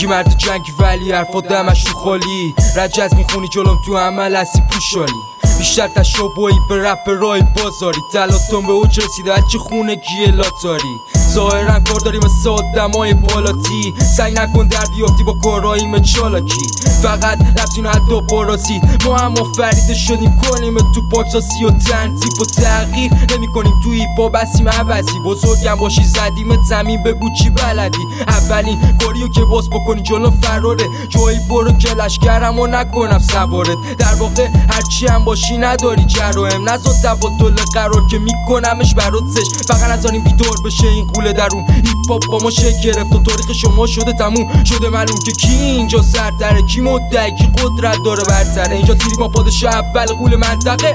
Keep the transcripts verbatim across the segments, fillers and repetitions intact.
میگی مرد جنگی ولی حرفا دمش تو خالی، رجز میخونی جلوم تو عمل هستی پوشالی. بیشتر تشابهی به رپ رای بازاری، تلاتون به اوج رسیده هرچی خونگی لاتاری. ظاهرا کار داری مثل آدمای پالاتی، سعی نکن در بیافتی با کاراییم چالاکی. فقط رفتین حتی پاراسید، ما هم فریده شدیم کنیم تو پاکساسی و تنظیف و تغییر نمی کنیم تو ایپا بسیم عوضی. بزرگم باشی زدیمت زمین بگو چی بلدی، اولین کاریو که باز بکنی جلو فراره. جایی برو که لشکرم و نکنم سوارت، در واقع هرچی هم باشی نداری جرایم. نزد تبادل قرار که میکنمش برات زش، فقط نذاریم بیدار بشه این قوله درون. هیپ-هاپ با ما شکل گرفت و تاریخ شما شده تموم، شده معلوم که کی اینجا سرتره، کی مدعی، کی قدرت داره برتره. اینجا تیری ما پادشاه اول قول منطقه.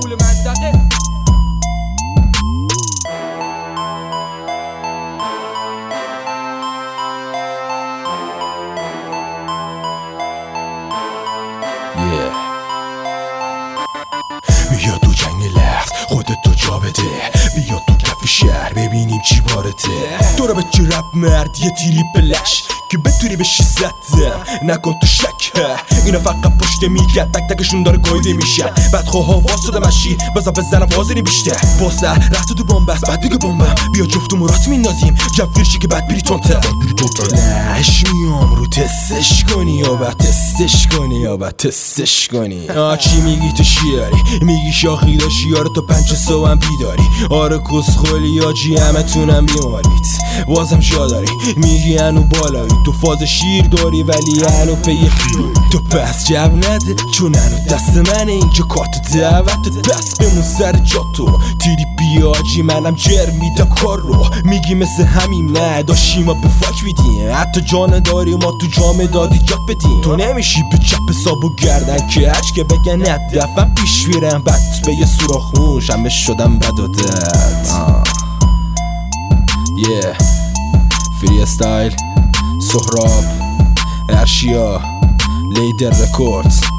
بیا تو جنگ لخت خودت تو جا بده، بیا تو کف شهر ببینیم چی بارته. تو رو به چی رپ مرد یه تیری بلش که بتونی بشی زدم، نکن تو شک. اینا فقط پشت میگرد تک تکشون داره گایده میشه، بدخواه واسده مشی بزا بزنم وازنی بیشتر. باسه رفت تو بامبست بعد دیگه بامبم، بیا جفت و مرات میندازیم جفیرشی که بعد بری تونتر. نش میام رو تستش کنی یا بعد تستش کنی یا بعد تستش کنی. چی میگی تو شیاری، میگی شاخی داشی یارو تو پنج صبح هم بیداری. آره کسخولی آجی همه تونم بیماریت بازم شا داری، میگی هنو بالایی تو فاز شیر داری ولی هنو پی خیر. تو پس جو نده چون هنو دست منه اینجا کارت دعوت بس بمون سر جا تو تیری بیاجی. منم جر میدم کار رو میگی مثل همین نه داشی ما به فاک میدیم، حتی جان داری ما تو جامه دادی جات بدیم. تو نمیشی به چپ حساب و گردن که هرچ که بگن ندفن پیش بیرم بعد به یه سوراخون شمه شدم بد و درد. یه فری استایل سهراب ارشیا لیدر رکوردز.